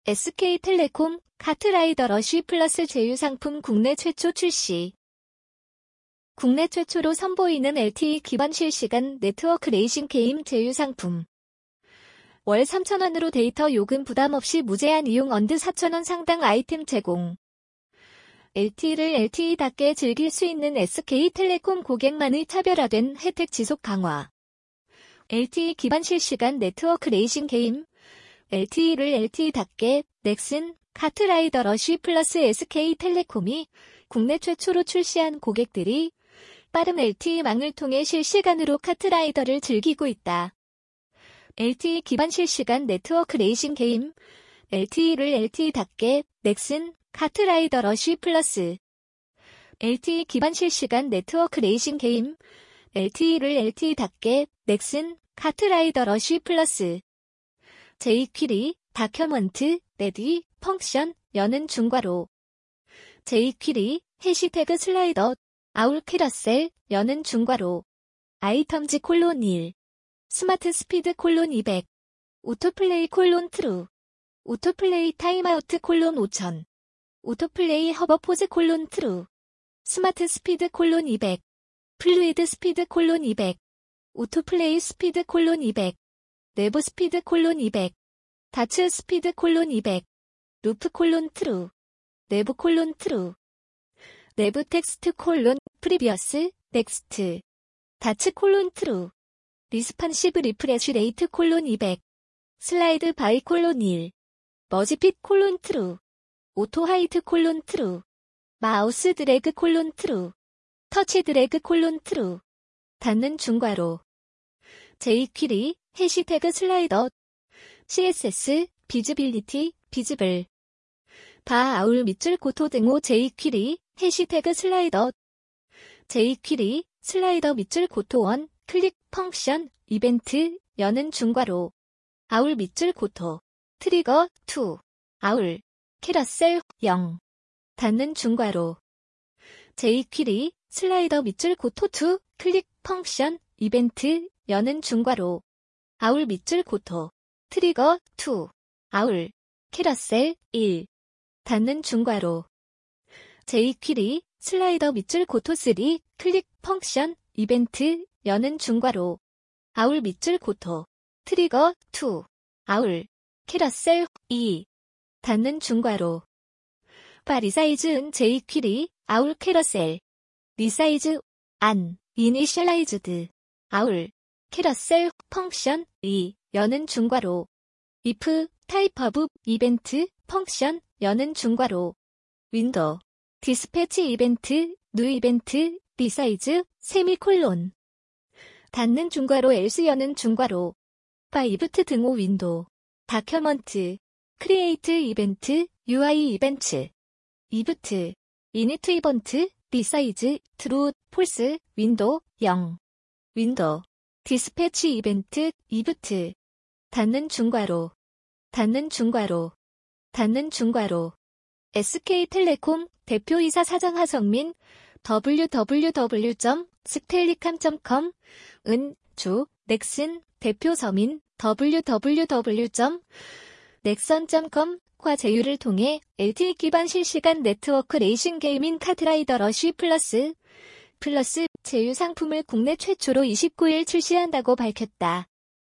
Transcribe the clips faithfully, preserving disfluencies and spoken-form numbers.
에스케이텔레콤 카트라이더 러쉬 플러스 제휴 상품 국내 최초 출시. 국내 최초로 선보이는 엘티이 기반 실시간 네트워크 레이싱 게임 제휴 상품. 월 삼천 원으로 데이터 요금 부담 없이 무제한 이용 언드 사천 원 상당 아이템 제공. 엘티이를 엘티이답게 즐길 수 있는 에스케이텔레콤 고객만의 차별화된 혜택 지속 강화. 엘티이 기반 실시간 네트워크 레이싱 게임. 엘티이를 엘티이답게 넥슨 카트라이더 러쉬 플러스 에스케이텔레콤이 국내 최초로 출시한 고객들이 빠른 엘티이망을 통해 실시간으로 카트라이더를 즐기고 있다. 엘티이 기반 실시간 네트워크 레이싱 게임. 엘티이를 엘티이답게 넥슨 카트라이더 러쉬 플러스. 엘티이 기반 실시간 네트워크 레이싱 게임. 엘티이를 엘티이답게 넥슨 카트라이더 러쉬 플러스. 제이퀴리, 다큐먼트, 레디, 펑션, 여는 중괄호. 제이퀴리, 해시태그 슬라이더, 아울 캐러셀, 여는 중괄호. 아이텀즈 콜론 일. 스마트 스피드 콜론 이백. 오토플레이 콜론 트루. 오토플레이 타임아우트 콜론 오천. 오토플레이 허버포즈 콜론 트루. 스마트 스피드 콜론 이백. 플루이드 스피드 콜론 이백. 오토플레이 스피드 콜론 이백. 내부 스피드 콜론 이백. 다츠 스피드 콜론 이백. 루프 콜론 트루. 내부 콜론 트루. 내부 텍스트 콜론 프리비어스 넥스트. 다츠 콜론 트루. 리스판시브 리프레쉬 레이트 콜론 이백. 슬라이드 바이 콜론 일. 머지핏 콜론 트루. 오토 하이트 콜론 트루. 마우스 드래그 콜론 트루. 터치 드래그 콜론 트루. 닫는 중괄호. 제이퀴리, 해시태그 슬라이더. 씨에스에스, 비즈빌리티, 비즈블. 바 아울 밑줄 고토 등호 제이퀴리, 해시태그 슬라이더. 제이퀴리, 슬라이더 밑줄 고토 원, 클릭, 펑션, 이벤트, 여는 중괄호. 아울 밑줄 고토. 트리거, 투. 아울. 캐러셀, 영. 닫는 중괄호. 제이퀴리, 슬라이더 밑줄 고토 투, 클릭, 펑션, 이벤트, 여는 중괄호. 아울 밑줄 고토. 트리거, 투. 아울. 캐러셀, 일. 닫는 중괄호. 제이퀴리, 슬라이더 밑줄 고토 쓰리, 클릭, 펑션, 이벤트, 여는 중괄호. 아울 밑줄 고토. 트리거, 투. 아울. 캐러셀, 이. 닫는 중괄호. 바 리사이즈은 제이퀴리, 아울 캐러셀. 리사이즈, 안, 이니셜라이즈드. 아울. 캐러셀, 펑션, 이, 여는 중괄호. if, 타입 오브, 이벤트, 펑션, 여는 중괄호. 윈도우. 디스패치 이벤트, 뉴 이벤트, 리사이즈, 세미콜론. 닫는 중괄호 else 여는 중괄호. 바 이브트 등호 윈도우. 다큐먼트. 크리에이트 이벤트, 유아이 이벤트. 이브트. 이니트 이번트, 리사이즈, 트루, 폴스, 윈도우, 영. 윈도우. 디스패치 이벤트, 이브트. 닫는 중괄호. 닫는 중괄호. 닫는 중괄호. 에스케이텔레콤 대표이사 사장 하성민 더블유 더블유 더블유 점 스텔리캄 점 컴 은 주 넥슨 대표 서민 더블유 더블유 더블유 점 넥선 점 컴과 제휴를 통해 엘티이 기반 실시간 네트워크 레이싱 게임인 카트라이더 러쉬 플러스 플러스 제휴 상품을 국내 최초로 이십구 일 출시한다고 밝혔다.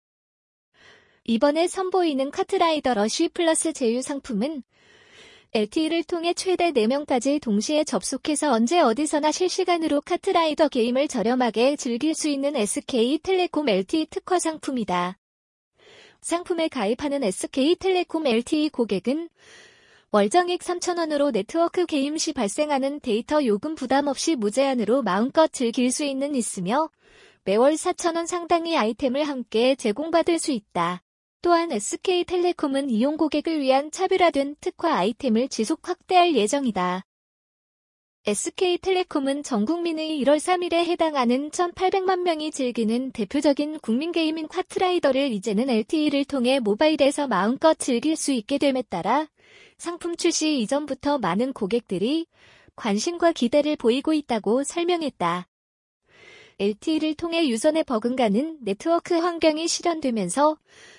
이번에 선보이는 카트라이더 러쉬 플러스 제휴 상품은 엘티이를 통해 최대 네 명까지 동시에 접속해서 언제 어디서나 실시간으로 카트라이더 게임을 저렴하게 즐길 수 있는 에스케이텔레콤 엘티이 특화 상품이다. 상품에 가입하는 에스케이텔레콤 엘티이 고객은 월정액 삼천 원으로 네트워크 게임 시 발생하는 데이터 요금 부담 없이 무제한으로 마음껏 즐길 수 있는 있으며 매월 사천 원 상당의 아이템을 함께 제공받을 수 있다. 또한 에스케이텔레콤은 이용 고객을 위한 차별화된 특화 아이템을 지속 확대할 예정이다. 에스케이텔레콤은 전 국민의 일월 삼일에 해당하는 천팔백만 명이 즐기는 대표적인 국민 게임인 카트라이더를 이제는 엘티이를 통해 모바일에서 마음껏 즐길 수 있게 됨에 따라 상품 출시 이전부터 많은 고객들이 관심과 기대를 보이고 있다고 설명했다. 엘티이를 통해 유선에 버금가는 네트워크 환경이 실현되면서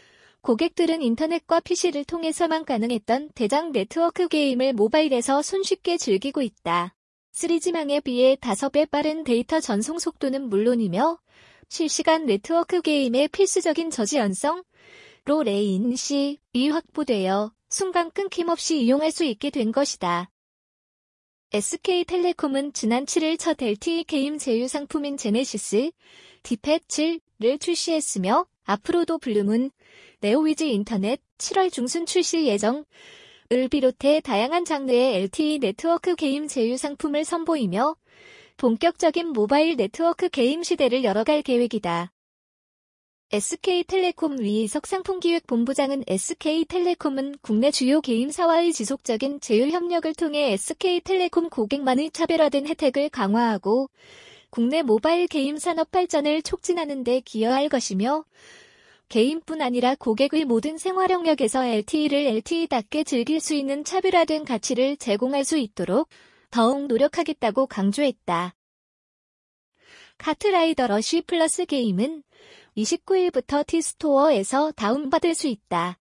고객들은 인터넷과 피시를 통해서만 가능했던 대장 네트워크 게임을 모바일에서 손쉽게 즐기고 있다. 쓰리지망에 비해 다섯 배 빠른 데이터 전송 속도는 물론이며 실시간 네트워크 게임의 필수적인 저지연성, 로 레인시이 확보되어 순간 끊김없이 이용할 수 있게 된 것이다. 에스케이텔레콤은 지난 칠일 첫 엘티이 게임 제휴 상품인 제네시스 디팻 칠을 출시했으며 앞으로도 블루문, 네오위즈 인터넷 칠월 중순 출시 예정을 비롯해 다양한 장르의 엘티이 네트워크 게임 제휴 상품을 선보이며 본격적인 모바일 네트워크 게임 시대를 열어갈 계획이다. 에스케이텔레콤 위희석 상품기획본부장은 에스케이텔레콤은 국내 주요 게임사와의 지속적인 제휴 협력을 통해 에스케이텔레콤 고객만의 차별화된 혜택을 강화하고 국내 모바일 게임 산업 발전을 촉진하는 데 기여할 것이며 게임뿐 아니라 고객의 모든 생활 영역에서 엘티이를 엘티이답게 즐길 수 있는 차별화된 가치를 제공할 수 있도록 더욱 노력하겠다고 강조했다. 카트라이더 러쉬 플러스 게임은 이십구일부터 티스토어에서 다운받을 수 있다.